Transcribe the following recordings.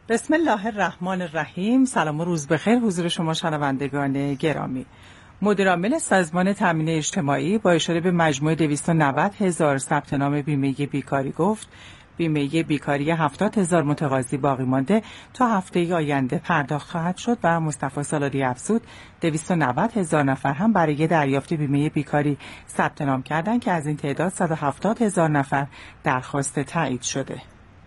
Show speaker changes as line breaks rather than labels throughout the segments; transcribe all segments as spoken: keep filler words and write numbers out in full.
بسم الله الرحمن الرحیم. سلام و روز بخیر حضور شما شنوندگان گرامی. مدیرعامل سازمان تامین اجتماعی با اشاره به مجموع دویست و نود هزار ثبت نام بیمه بیکاری گفت بیمه بیکاری هفتاد هزار متقاضی باقی مانده تا هفته آینده پرداخت خواهد شد و مصطفی سالاری افزود دویست و نود هزار نفر هم برای دریافت بیمه بیکاری ثبت نام کردند که از این تعداد صد و هفتاد هزار نفر درخواست تایید شده.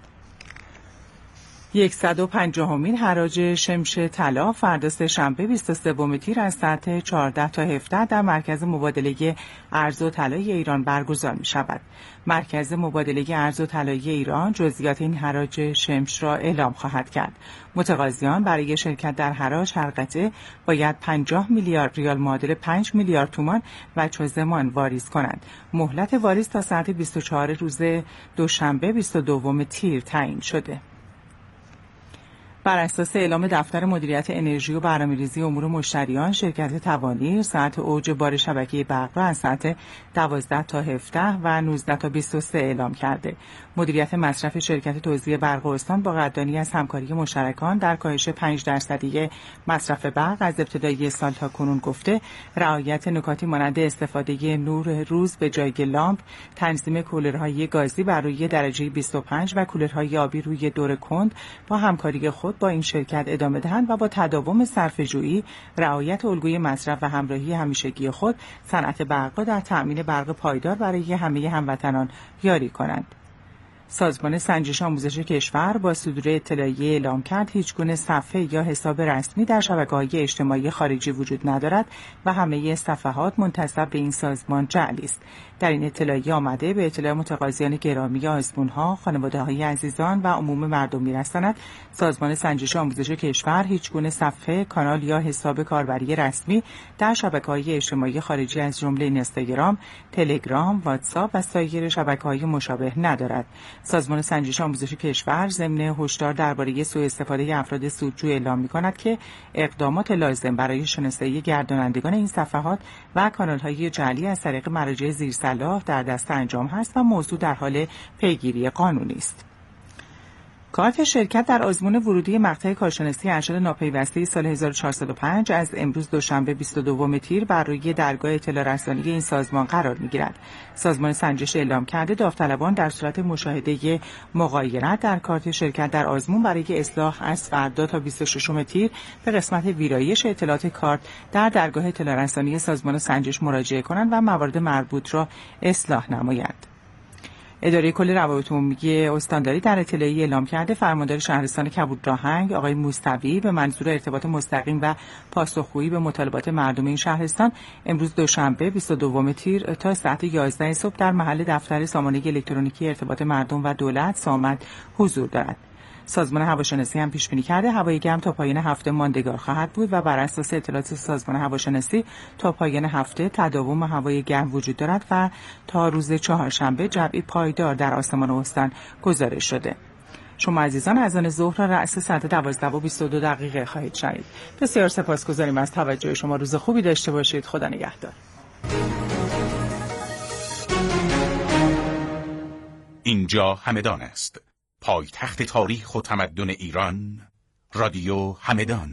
صد و پنجاهمین حراج شمش طلا فردا سه‌شنبه بیست و سوم تیر از ساعت چهارده تا هفده در مرکز مبادله ارز و طلای ایران برگزار می شود. مرکز مبادله ارز و طلای ایران جزئیات این حراج شمش را اعلام خواهد کرد. متقاضیان برای شرکت در حراج هر قطعه باید پنجاه میلیارد ریال معادل پنج میلیارد تومان وجه زمان واریز کنند. مهلت واریز تا ساعت بیست و چهارم روز دوشنبه بیست و دوم تیر تعیین شده. بر اساس اعلام دفتر مدیریت انرژی و برنامه‌ریزی امور مشتریان، شرکت توانیر ساعت اوج بار شبکه برق را از ساعت دوازده تا هفده و نوزده تا بیست و سه اعلام کرده. مدیریت مصرف شرکت توزیع برق استان با قدردانی از همکاری مشترکان در کاهش پنج درصدی مصرف برق از ابتدای سال تا کنون گفته رعایت نکاتی مانند استفاده نور روز به جای لامپ، تنظیم کولرهای گازی بر روی درجه بیست و پنج و کولرهای آبی روی دور کند با همکاری خود با این شرکت ادامه دهند و با تداوم صرفه‌جویی، رعایت الگوی مصرف و همراهی همیشگی خود صنعت برق را در تأمین برق پایدار برای همه هموطنان یاری کنند. سازمان سنجش آموزش کشور با صدور اطلاعیه اعلام کرد هیچگونه صفحه یا حساب رسمی در شبکه‌های اجتماعی خارجی وجود ندارد و همه صفحات منتسب به این سازمان جعلی است. در این اطلاعیه آمده به اطلاع متقاضیان گرامی آزمون‌ها، خانواده‌های عزیزان و عموم مردم می‌رساند سازمان سنجش آموزش کشور هیچگونه صفحه، کانال یا حساب کاربری رسمی در شبکه‌های اجتماعی خارجی از جمله اینستاگرام، تلگرام، واتساپ و سایر شبکه‌های مشابه ندارد. سازمان سنجش آموزش کشور ضمن هشدار درباره سوء استفاده افراد سودجو اعلام می‌کند که اقدامات لازم برای شناسایی گردانندگان این صفحات و کانال‌های جعلی از طریق مراجع زیرسلاح در دست انجام هست و موضوع در حال پیگیری قانونی است. کارت شرکت در آزمون ورودی مقطع کارشناسی ارشد ناپیوسته سال هزار و چهارصد و پنج از امروز دوشنبه بیست و دوم تیر بر روی درگاه اطلاع رسانی این سازمان قرار می‌گیرد. سازمان سنجش اعلام کرده داوطلبان در صورت مشاهده مغایرت در کارت شرکت در آزمون برای اصلاح از فردا تا بیست و ششم تیر به قسمت ویرایش اطلاعات کارت در درگاه اطلاع رسانی سازمان سنجش مراجعه کنند و موارد مربوط را اصلاح نمایند. اداره کل روابط عمومی استانداری در اطلاعیه اعلام کرده فرماندار شهرستان کبودراهنگ آقای موسوی به منظور ارتباط مستقیم و پاسخگویی به مطالبات مردم این شهرستان امروز دوشنبه بیست و دوم تیر تا ساعت یازده صبح در محل دفتر سامانه الکترونیکی ارتباط مردم و دولت سامد حضور دارد. سازمان هواشناسی هم پیش بینی کرده هوای گرم تا پایان هفته ماندگار خواهد بود و بر اساس اطلاعات سازمان هواشناسی تا پایان هفته تداوم هوای گرم وجود دارد و تا روز چهارشنبه جوی پایدار در آسمان استان گزارش شده. شما عزیزان از آن ظهر را رأس ساعت دوازده و بیست و دو دقیقه خواهید شنید. بسیار سپاسگزاریم از توجه شما. روز خوبی داشته باشید. خدا نگهدار.
اینجا همدان است. پایتخت تاریخ و تمدن ایران. رادیو همدان.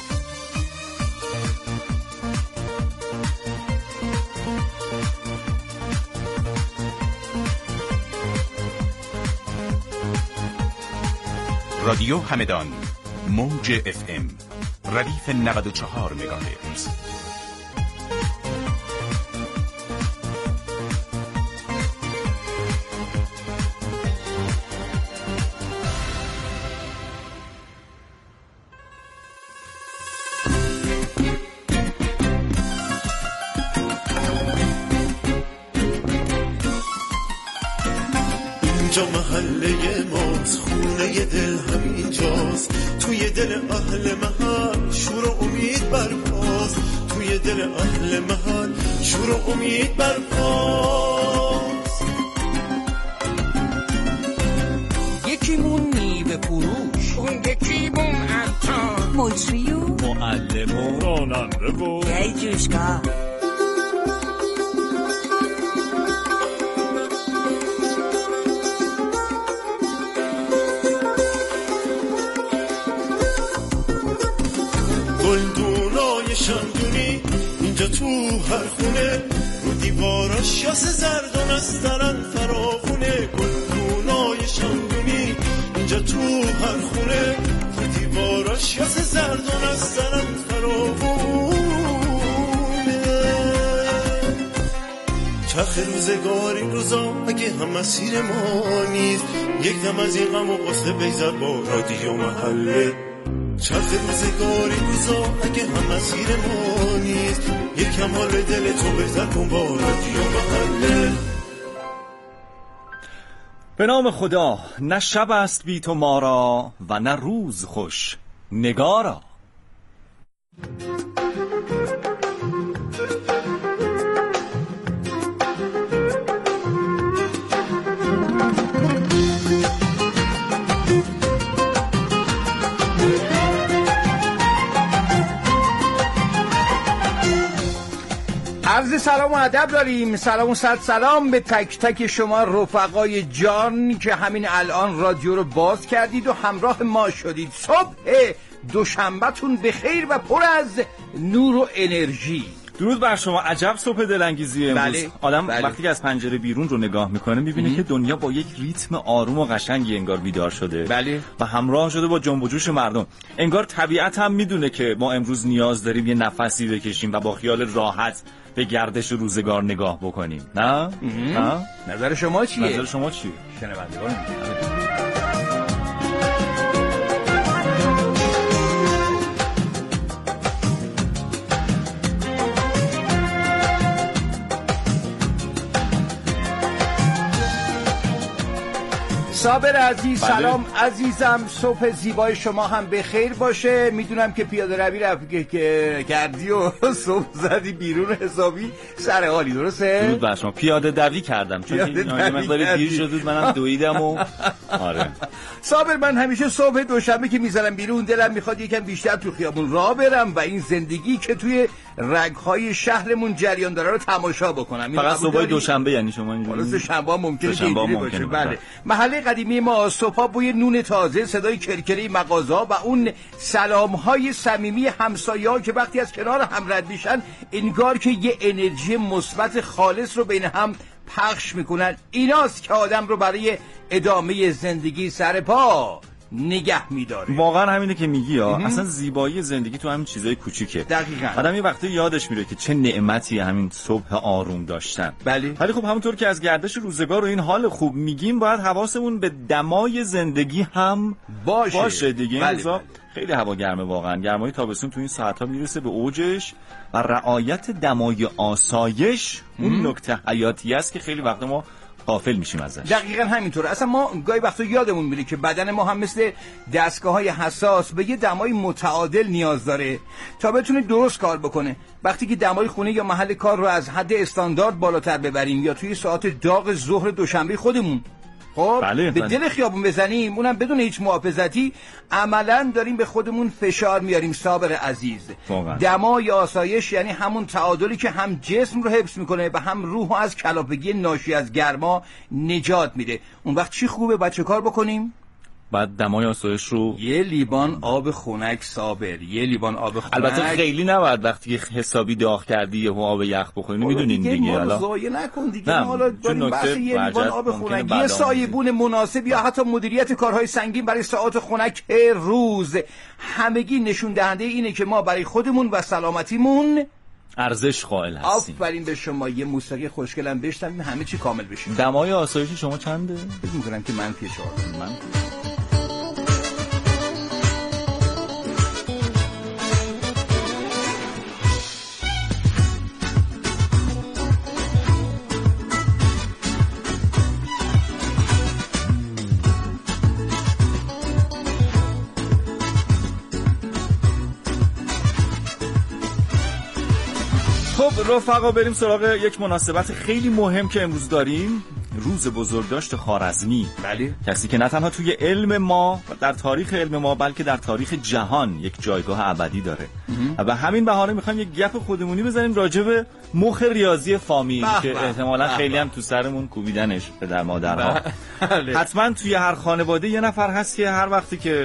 رادیو همدان موج اف ام ردیف نود و چهار مگاهرتز.
اینجا محله ماست، خونه دل همینجاست، توی دل اهل محل شور و امید برپاست، توی دل اهل محل شور و امید برپاست.
یکیمون میوه فروش، اون یکیمون عطار، مجری و معلم و راننده و یه جوشگاه.
دیواراش یاس زرد و نسترن فراخونه گلدونای شمدونی اینجا تو هر خونه دیواراش یاس زرد و نسترن فراخونه چرخ روزگار این روزا اگه هم مسیر ما نیست یک دم از این غم و قصه بگذر با رادیو محله چرخ روزگار این روزا اگه هم مسیر ما نیست یک کم حال دل تو بهتر کن با رادیو محله.
به نام خدا، نه شب است بی تو ما را و نه روز خوش نگارا.
عرض سلام و ادب داریم. سلام و صد سلام به تک تک شما رفقای جان که همین الان رادیو رو باز کردید و همراه ما شدید. صبح دوشنبهتون بخیر و پر از نور و انرژی.
درود بر شما. عجب صبح دلانگیزی امروز.
بله.
آدم
بله.
وقتی که از پنجره بیرون رو نگاه میکنه میبینه که دنیا با یک ریتم آروم و قشنگی انگار بیدار شده.
بله.
و همراه شده با جنب و جوش مردم. انگار طبیعت هم میدونه که ما امروز نیاز داریم یه نفسی بکشیم و با خیال راحت به گردش روزگار نگاه بکنیم. نه؟ نه؟
نظر شما چیه؟
نظر شما چیه؟
شنوندگان صابر عزیز،
بله.
سلام عزیزم، صبح زیبای شما هم بخیر باشه. میدونم که پیاده روی رفت که کردی و صبح زدی بیرون حسابی سر حالی، درسته؟
درود بر شما. پیاده دوی کردم چون این مقدار دیر شد منم دویدم و آره.
صابر، من همیشه صبح دوشنبه که میذارم بیرون دلم میخواد یکم بیشتر تو خیابون راه برم و این زندگی که توی رگ‌های شهرمون جریان داره رو تماشا بکنم.
فقط صبح دوشنبه یعنی شما اینجوری؟
درسته، شنبه ممکنه
که اینجوری باشه.
بله. محله قدیمی ما صبحا بوی نون تازه، صدای کرکره مغازه‌ها و اون سلام‌های صمیمی همسایه‌ها که وقتی از کنار هم رد میشن انگار که یه انرژی مثبت خالص رو بین هم پخش میکنن. ایناست که آدم رو برای ادامه زندگی سر پا نگه میداره.
واقعا همینه که میگی ها. اصلا زیبایی زندگی تو همین چیزای کوچیکه.
دقیقاً.
آدم یه وقتی یادش میره که چه نعمتی همین صبح آروم داشتن.
بله.
ولی خب همونطور که از گردش روزگار و این حال خوب میگیم باید حواسمون به دمای زندگی هم باشه, باشه دیگه. این
بله
روزا
بله.
خیلی هوا گرمه واقعا. گرمای تابستون تو این ساعت‌ها میرسه به اوجش و رعایت دمای آسایش اون نکته حیاتی است که خیلی وقت ما غافل میشیم ازش.
دقیقاً همینطوره. اصلا ما گاهی وقتا یادمون میره که بدن ما هم مثل دستگاه‌های حساس به یه دمای متعادل نیاز داره تا بتونه درست کار بکنه. وقتی که دمای خونه یا محل کار رو از حد استاندارد بالاتر ببریم یا توی ساعت داغ ظهر دوشنبه خودمون خب
بله،
به
بله.
دل خیابون بزنیم، اونم بدون هیچ محافظتی، عملاً داریم به خودمون فشار میاریم. صابر عزیز،
واقعا.
دمای آسایش یعنی همون تعادلی که هم جسم رو حفظ میکنه و هم روح رو از کلافگی ناشی از گرما نجات میده. اون وقت چی خوبه بچه کار بکنیم؟
بعد دمای آسایش رو
یه لیوان آب خنک. صابر، یه لیوان آب خنک.
البته خیلی نباید وقتی که حسابی داغ کردی یه آب یخ بخورین. میدونین دیگه
حالا ضایع نکن دیگه.
نه.
حالا داریم بحث یه لیوان آب خنک، یه سایبون مناسب یا حتی مدیریت کارهای سنگین برای ساعات خنک روز. همگی نشون دهنده اینه که ما برای خودمون و سلامتیمون
ارزش قائل هستیم.
آفرین به شما. یه موسیقی خوشگلم بشنویم همه چی کامل بشه.
دمای آسایش شما چنده؟
فکر می‌کنم که منفی چهار. من
خب رفقا بریم سراغ یک مناسبت خیلی مهم که امروز داریم. روز بزرگداشت خوارزمی.
بله.
کسی که نه تنها توی علم ما و در تاریخ علم ما بلکه در تاریخ جهان یک جایگاه ابدی داره. و به همین بهانه میخوایم یک گپ خودمونی بزنیم راجع به مخ ریاضی فامیل که احتمالاً خیلی هم تو سرمون کوبیدنش پدر مادرها. حتما توی هر خانواده یه نفر هست که هر وقتی که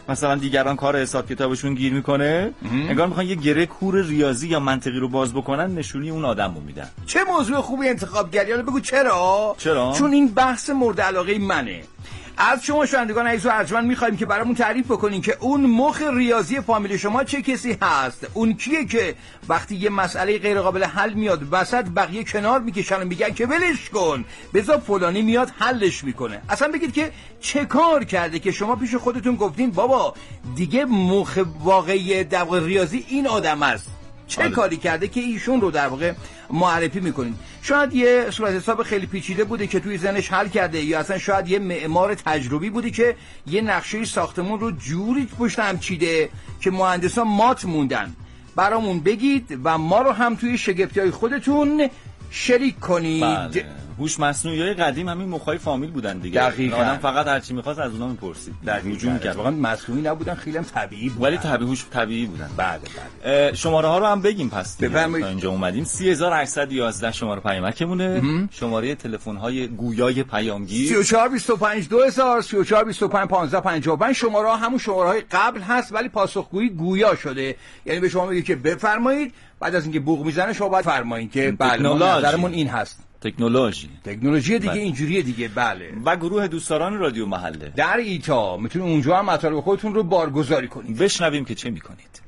مثلا دیگران کار حساب کتابشون گیر میکنه، انگار میخوان یه گره کور ریاضی یا منطقی رو باز بکنن، نشونی اون آدم رو میدن.
چه موضوع خوبی انتخاب کردی. حالا بگو چرا؟
چرا؟
چون این بحث مورد علاقه منه. از شما شنوندگان عزیز و ارجمند می‌خوایم که برامون تعریف بکنین که اون مخ ریاضی فامیل شما چه کسی هست؟ اون کیه که وقتی یه مسئله غیر قابل حل میاد وسط بقیه کنار میکشن و میگن که ولش کن، بذار فلانی میاد حلش میکنه. اصلا بگید که چه کار کرده که شما پیش خودتون گفتین بابا دیگه مخ واقعی در واقع ریاضی این آدم است. چه آره. کاری کرده که ایشون رو در واقع معرفی میکنین؟ شاید یه صورت حساب خیلی پیچیده بوده که توی ذهنش حل کرده، یا اصلا شاید یه معمار تجربی بوده که یه نقشه ساختمون رو جوری پشت هم چیده که مهندسا مات موندن. برامون بگید و ما رو هم توی شگفتی‌های خودتون شریک کنید.
بله. هوش مصنوعی‌های قدیم همین مخای فامیل بودن دیگه.
دقیقاً.
آدم فقط هر چی می‌خواست از اونها می‌پرسید.
هجوم می‌کرد. واقعا مصنوعی نبودن، خیلی هم طبیعی بودن.
ولی طبیعی هوش طبیعی بودن.
بله بله.
شماره ها رو هم بگیم پس دیگه.
بفرمایید.
تا اینجا اومدیم سی هزار و هشتصد و یازده شماره پیامکمونه. شماره تلفن‌های گویای پیامگیر
سی و چهار بیست و پنج دو هزار سی و چهار بیست و پنج پانزده پنجاه و پنج. شماره ها همون شماره‌های قبل هست ولی پاسخگویی گویا شده. یعنی به شما میگه که بفرمایید، بعد از اینکه بوق میزنه شما باید فرمایید که بله نظرمون این هست.
تکنولوژی
تکنولوژی دیگه
بله.
اینجوریه دیگه. بله.
و گروه دوستداران رادیو محله
در ایتا میتونید اونجا هم مطالب خودتون رو بارگذاری کنید.
بشنویم که چه میکنید.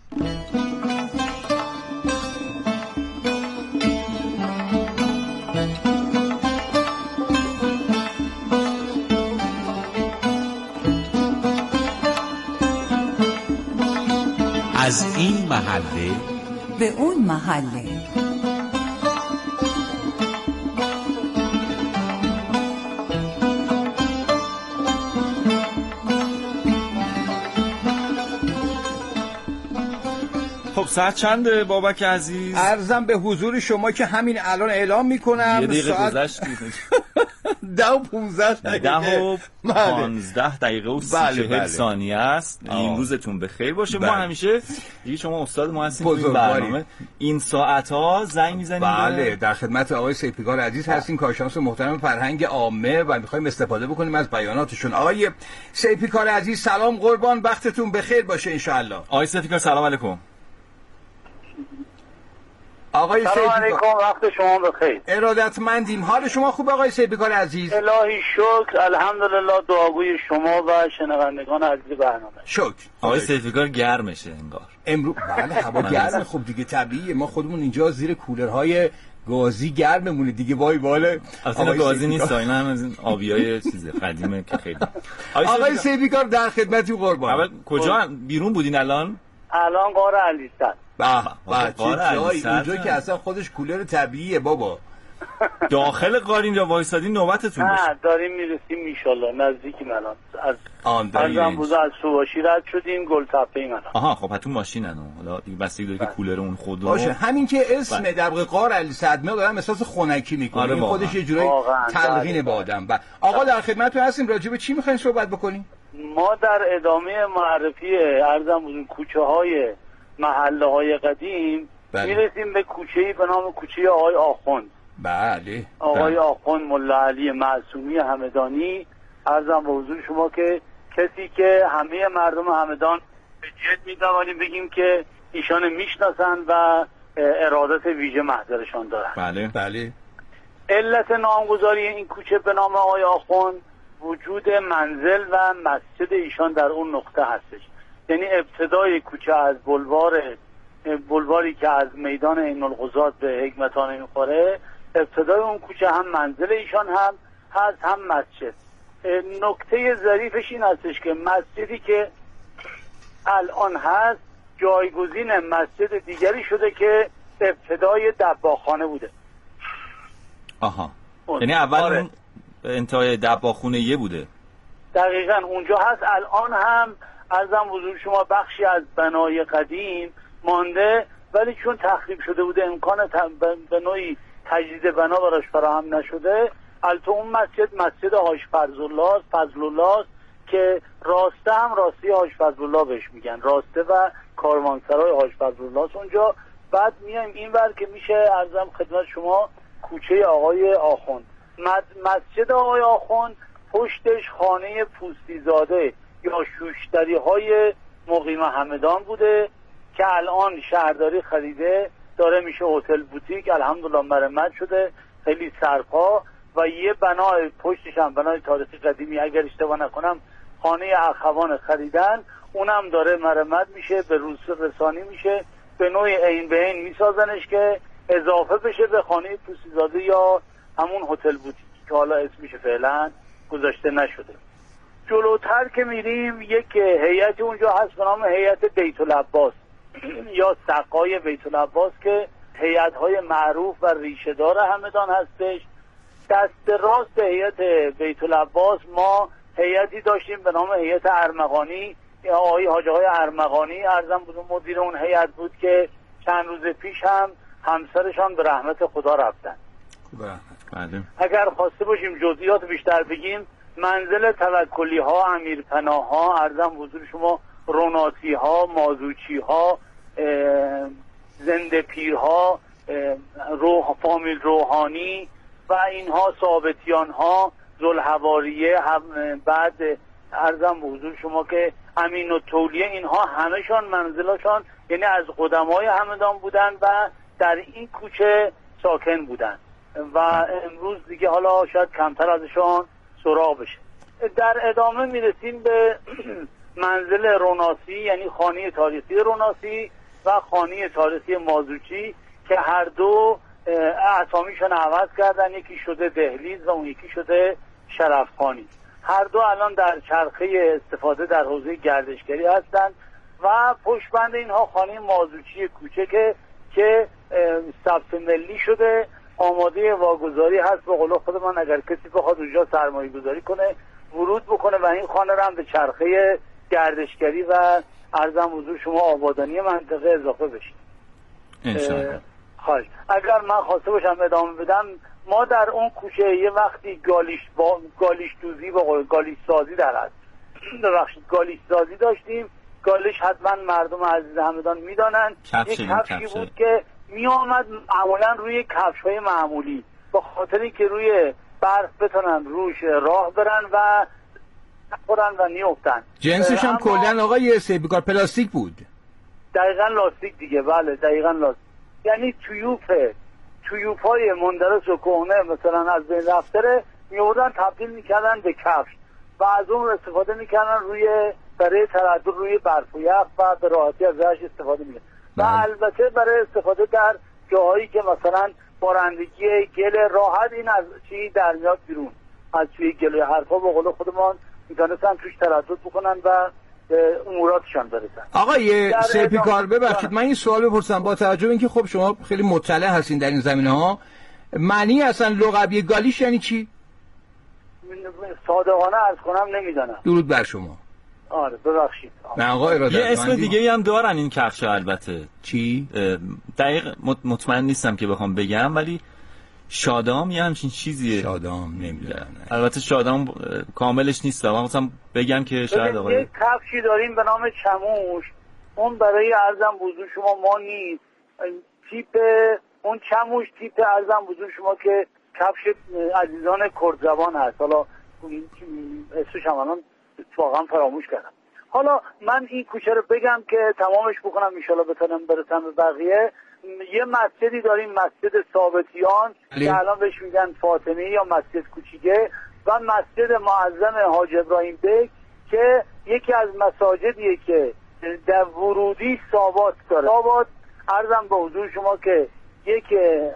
از این محله
به اون محله.
خب ساعت چنده بابک عزیز؟
عرضم به حضور شما که همین الان اعلام میکنم
یه دقیقه
ساعت
گذشت
ده و پونزده دقیقه
ده و پانزده دقیقه و سی
بله
چهل
بله.
ثانیه است. این روزتون بخیر باشه. بله. ما همیشه دیگه شما استاد ما هستیم تو این برنامه، این ساعت ها زنگ میزنیم.
بله در خدمت آقای سیفیگار عزیز هستیم، کارشناس محترم فرهنگ عامه و میخوایم استفاده بکنیم از بیاناتشون. آقای سیفیگار عزیز سلام قربان، وقتتون بخیر باشه ان شاء الله.
آقای سیفیگار سلام علیکم.
آقای
سلام علیکم، وقت شما بخیر.
ارادتمندیم. حال شما خوب آقای سیفیگار عزیز؟
الهی شکر، الحمدلله. دعاگوی شما و شنوندگان عزیز برنامه.
شکر.
آقای سیفیگار گرمشه انگار
امروز. بله هوا گرمه. خب دیگه طبیعیه، ما خودمون اینجا زیر کولرهای گازی گرممونه دیگه. وای بالا
اصلا گازی نیست، اینا هم از این آبیای چیز قدیمه که خیلی.
آقای سیفیگار در خدمتی قربان.
اول کجا بیرون بودین الان؟
الان غار علیزد.
به به چه جایی اونجا که اصلا خودش کولر طبیعیه بابا.
داخل غار اینجا وایسادین نوبتتون بشه.
نه داریم میرسیم انشالله، نزدیکیم الان. از
آن
از بوزا از سواشی رد شدیم، گلتپه ایم الان.
آها خب تو ماشینن حالا دیگه بستگی داره که کولر اون خودرو
باشه. همین که اسم در واقع غار علیصدمه آدم احساس خنکی میکنه.
آره
این خودش یه جورایی تلقین به آدم. آقا در خدمتتون هستیم، راجع به چی میخواین صحبت بکنیم؟
ما در ادامه معرفی ارزم بودیم کوچه های محله های قدیم بله. میرسیم به کوچه‌ای به نام کوچه آقای آخوند.
بله.
آقای آخوند ملا علی معصومی همدانی. عرضم به حضور شما که کسی که همه مردم همدان به جد میتوانیم بگیم که ایشان میشناسن و ارادت ویژه محضرشان دارن.
بله
بله.
علت نامگذاری این کوچه به نام آقای آخوند وجود منزل و مسجد ایشان در اون نقطه هستش. یعنی ابتدای کوچه از بلوار بلواری که از میدان عین القضات به حکمتانه میخوره، ابتدای اون کوچه هم منزل ایشان هم هست هم مسجد. نکته ظریفش این هستش که مسجدی که الان هست جایگزین مسجد دیگری شده که ابتدای دباخانه بوده.
آها یعنی اول آره. اون انتهای دباخونه یه بوده.
دقیقاً اونجا هست. الان هم عرضم حضور شما بخشی از بنای قدیم مانده، ولی چون تخریب شده بوده امکان به نوعی تجدید بنا براش فراهم نشده. البته اون مسجد مسجد حاج فضلالله فضلالله که راسته هم راستی حاج فضلالله بهش میگن، راسته و کاروانسرای حاج فضلالله اونجا. بعد میایم اینور که میشه عرضم خدمت شما کوچه آقای آخوند. مسجد آقای آخوند پشتش خانه پوستیزاده یا شوشتری های مقیم همدان بوده که الان شهرداری خریده، داره میشه هتل بوتیک، الحمدلله مرمت شده، خیلی سرپا. و یه بنای پشتش هم بنای تاریخی قدیمی اگر اشتباه نکنم خانه اخوان خریدن، اونم داره مرمت میشه، به روز رسانی میشه، به نوع عین به عین میسازنش که اضافه بشه به خانه پوسیزاده یا همون هتل بوتیک که حالا اسمش فعلا گذاشته نشده. جلوتر که میریم یک هیئت اونجا هست به نام هیئت بیت العباس یا سقای بیت العباس که هیئت‌های معروف و ریشه‌دار همدان هستش. دست راست هیئت بیت العباس ما هیئتی داشتیم به نام هیئت ارمغانی، آقای حاج آقای ارمغانی ارزم بود مدیر اون هیئت بود که چند روز پیش هم همسرشان به رحمت خدا رفتن.
بله.
اگر خواسته باشیم جزئیات بیشتر بگیم، منزل توکلی ها، امیرپناه ها، ارزم حضور شما روناسی ها، مازوچی ها، زنده پیر ها، روح فامیل روحانی و اینها، ثابتیان ها، ذوالحواریه، بعد ارزم به حضور شما که امین و تولیه، اینها همهشان منزلشان یعنی از قدمای همدان بودن و در این کوچه ساکن بودن و امروز دیگه حالا شاید کمتر ازشان سراغ بشه. در ادامه میرسیم به منزل روناسی یعنی خانه تاریخی روناسی و خانه تاریخی مازوچی که هر دو اسامیشون عوض کردن، یکی شده دهلیز و اون یکی شده شرفخانی. هر دو الان در چرخه استفاده در حوزه گردشگری هستند و پشت بند اینها خانه مازوچی کوچکه که ثبت ملی شده، آماده واگذاری هست. به قول خود من اگر کسی بخواد اونجا سرمایه گذاری کنه ورود بکنه و این خانه رو هم به چرخه گردشگری و ارزم حضور شما آبادانی منطقه اضافه بشه.
انشاءالله.
خواهش. اگر من خواسته باشم ادامه بدم، ما در اون کوچه یه وقتی گالیش با گالیش دوزی و گالیش سازی در هست ببخشید گالیش سازی داشتیم. گالیش حتما مردم عزیز همدان میدانن، یک کفشی بود که می آمد معمولا روی کفش های معمولی به خاطری که روی برف بتونن روش راه برن و خورن و نیفتن.
جنسش هم کلن آقای سیبکار پلاستیک بود.
دقیقا لاستیک دیگه، بله دقیقا لاستیک، یعنی تویوف تویوف های مندرس و کهنه مثلا از بین رفته میوردن تبدیل میکردن به کفش و از اون استفاده میکردن روی برای تردد روی برف و یخ و به راحتی ازش استفاده میکردن. و البته برای استفاده در جاهایی که مثلا بارندگی گل راحت این از چی در میاد بیرون از توی گل حرفا به قول خودمان میتونستن توش تردد بکنن و اموراتشان برسن.
آقای سپیکار ببخشید من این سوال بپرسم، با توجه به اینکه خب شما خیلی مطلع هستین در این زمینه ها، معنی اصلا لقبی گالیش یعنی چی؟
صادقانه عرض کنم نمیدونم.
درود بر شما.
آره ببخشید.
نه آقا ارادت.
یه اسم دیگه ای هم دارن این کفش البته.
چی؟
دقیق مطمئن نیستم که بخوام بگم، ولی شادام یه همچین چیزیه.
شادام نمیدونم.
البته شادام کاملش نیست، من مثلا بگم که شاید آقا
یه کفشی داریم به نام چموش، اون برای ارزم حضور شما ما نیست. تیپ اون چموش تیپ ارزم حضور شما که کفش عزیزان کرد زبان هست. حالا اسمش هم الان واقعا فراموش کردم. حالا من این کوچه رو بگم که تمامش بکنم ان شاءالله بتونم برسم به بقیه. یه مسجدی داریم، مسجد ثابتیان که الان بهش میگن فاطمی یا مسجد کوچیکه، و مسجد معظم حاج ابراهیم بیگ که یکی از مساجدیه که در ورودی ساوات داره. ساوات عرضم به حضور شما که یک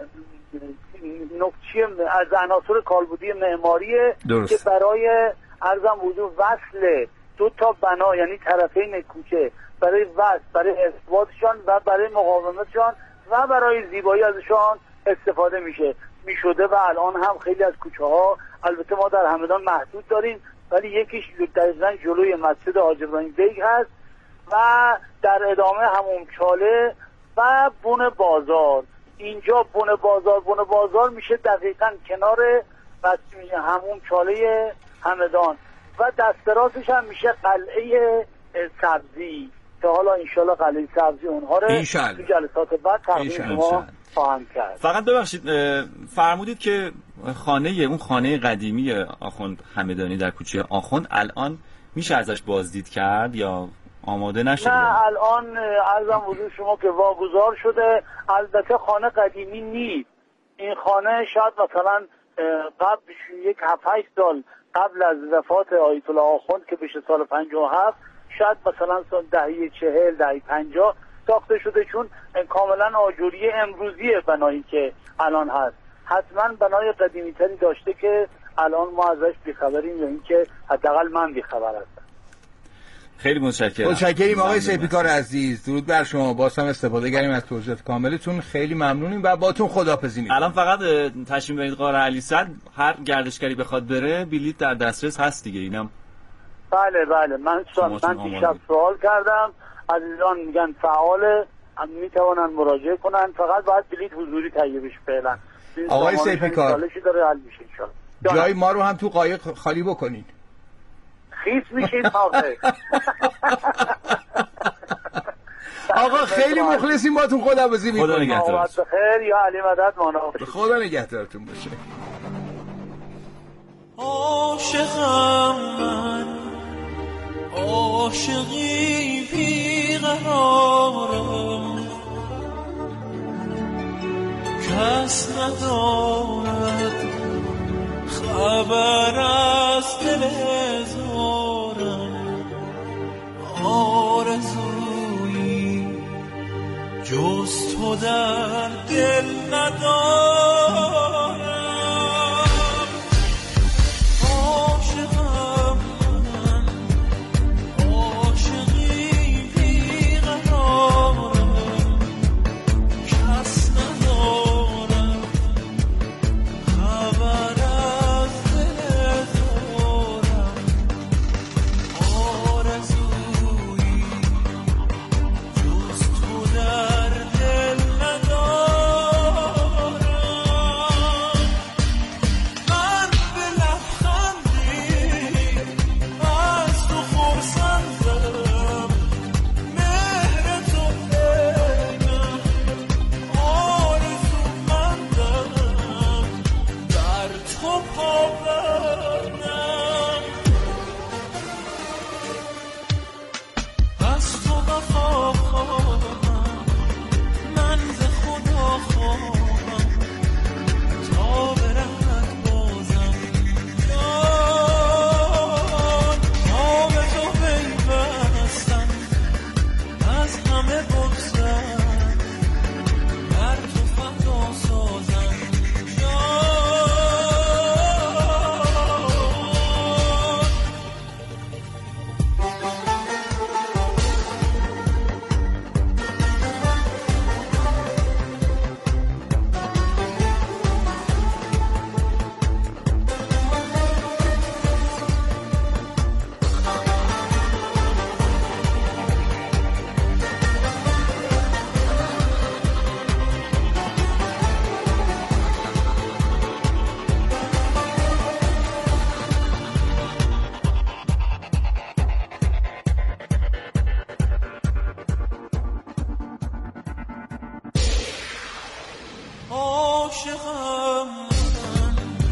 نقطه از عناصر کالبدی معماریه که برای عرضم حضور وصل دو تا بنا یعنی طرفین کوچه برای وصل، برای اثباتشان و برای مقاومتشان و برای زیبایی ازشان استفاده میشه میشده و الان هم خیلی از کوچه ها البته ما در همدان محدود داریم، ولی یکیش دقیقاً جلوی مسجد حاج ابراهیم بیگ هست و در ادامه همون چاله و بن بازار. اینجا بن بازار بن بازار میشه دقیقاً کنار همون چاله همدان و دست راستش هم میشه قلعه سبزی که حالا انشالله قلعه سبزی اونها رو تو جلسات بعد تقدیم شما خواهم کرد.
فقط ببخشید فرمودید که خانه اون خانه قدیمی آخوند همدانی در کوچه آخوند الان میشه ازش بازدید کرد یا آماده نشده؟
نه الان عرضم حضور شما که واگذار شده. البته خانه قدیمی نیست. این خانه شاید مثلا قبل یک هفت هشت سال قبل از وفات آیت الله آخوند که بشه سال پنجاه و هفت، شاید مثلا سال دهه چهل دهه پنجاه ساخته شده، چون کاملا آجوری امروزی بنایی که الان هست. حتما بنای قدیمی تری داشته که الان ما ازش بیخبریم یا اینکه حداقل من بیخبر هستم.
خیلی متشکرم.
متشکریم آقای سیفیکار عزیز. درود بر شما. باز هم استفاده کردیم از توضیحات کاملتون. خیلی ممنونیم و باتون خداحافظی می‌کنیم.
الان فقط تشریف برید غار علی صد، هر گردشگری بخواد بره بلیط در دسترس هست دیگه. اینم
بله بله من سوال من دیشب سوال کردم، عزیزان میگن فعال، هم میتونن مراجعه کنن، فقط باید بلیط حضوری تهیه بشه فعلا.
آقای سیفیکار
چالشی داره حل میشه ان شاء
الله. جای ما رو هم تو قایق خالی بکنید.
خیس میشید آقا.
آقا خیلی مخلصیم باتون. خداحافظی می‌کنیم.
خدا نگهدارتون.
خیر یا علی مدد مانا.
خدا نگهدارتون باشه.
عاشقم من، عاشقی بی‌قرارم، کس ندارد خبر از دل زارم، آرزویی جز تو در دل ندارم. عاشقم من، عاشقی بی‌قرارم، کس ندارم خبر از دل زارم، آرزویی جز تو در دل ندارم. من به لبخندی از تو خرسندم، مهر تو عینم، آرزومندم، در تو پابندم. از تو وفا خواهم، من ز خدا خواهم، تا برهد بازم جان، تا به تو پیوستم، از همه بگذرم، بر تو فدا سازم عاشقم من،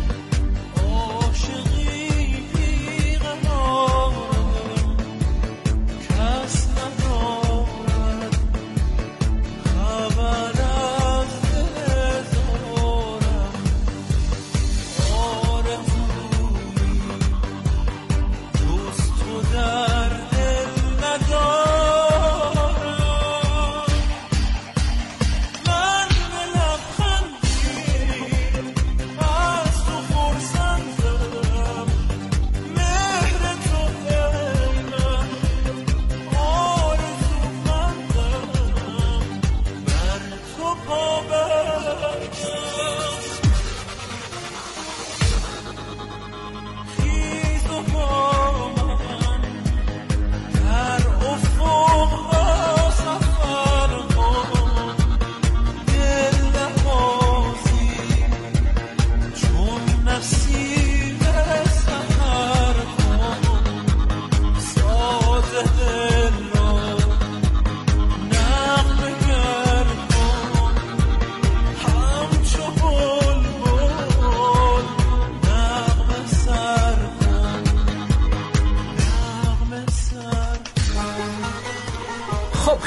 عاشقی بی‌قرارم، کس ندارد خبر از دل زارم، آرزویی جز تو در دل ندارم. من به لبخندی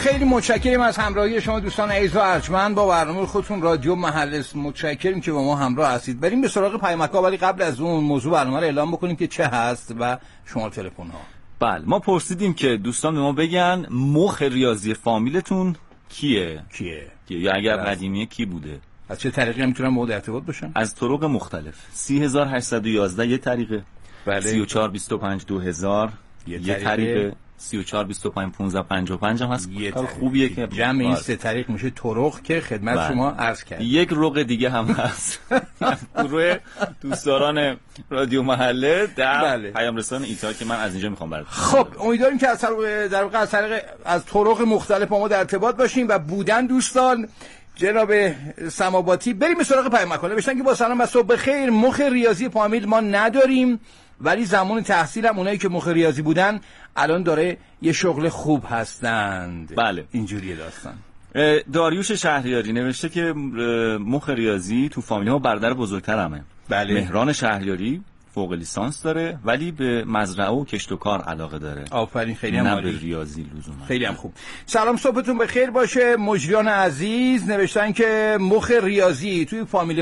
خیلی متشکریم از همراهی شما دوستان عزیز و ارجمند با برنامه خودتون رادیو محل. متشکریم که با ما همراه هستید. بریم به سراغ پیامک‌ها، ولی قبل از اون موضوع برنامه رو اعلام بکنیم که چه هست و شماره تلفن ها.
بله، ما پرسیدیم که دوستان به ما بگن مخ ریاضی فامیلتون کیه؟
کیه؟
یا اگر قدیمیه کی بوده؟
از چه طریقی میتونن مورد ارتباط باشن؟
از طرق مختلف. سی هزار و هشتصد و یازده یه طریقه،
بله.
سی و چهار بیست و پنج دو هزار یه طریقه, طریقه. سی و چهار بیست و پنج پانزده پنجاه و پنج هم هست.
یه
خوبیه که
جمع این سه طریق میشه طرق که خدمت بله. شما عرض کردم.
یک رق دیگه هم هست. گروه دوستداران رادیو محله در بله. پیام رسان ایتا که من از اینجا میخوام براتون.
خب امیدواریم که از در واقع از طریق از طرق مختلف با ما در ارتباط باشیم و بودن دوستان. جناب سماباتی، بریم به سراغ پیامک. نوشتن که با سلام و صبح بخیر، مخ ریاضی فامیل ما نداریم، ولی زمان تحصیل هم اونایی که مخ ریاضی بودن الان داره یه شغل خوب هستند.
بله
اینجوریه داستان.
داریوش شهریاری نوشته که مخ ریاضی تو فامیل ما برادر بزرگترمه.
بله.
مهران شهریاری فوق لیسانس داره ولی به مزرعه و کشت و کار علاقه داره.
آفرین، خیلی هم عالی.
نه به ریاضی لزوما.
خیلی هم خوب. سلام صبحتون بخیر باشه. مجریان عزیز نوشتن که مخ ریاضی توی فامیل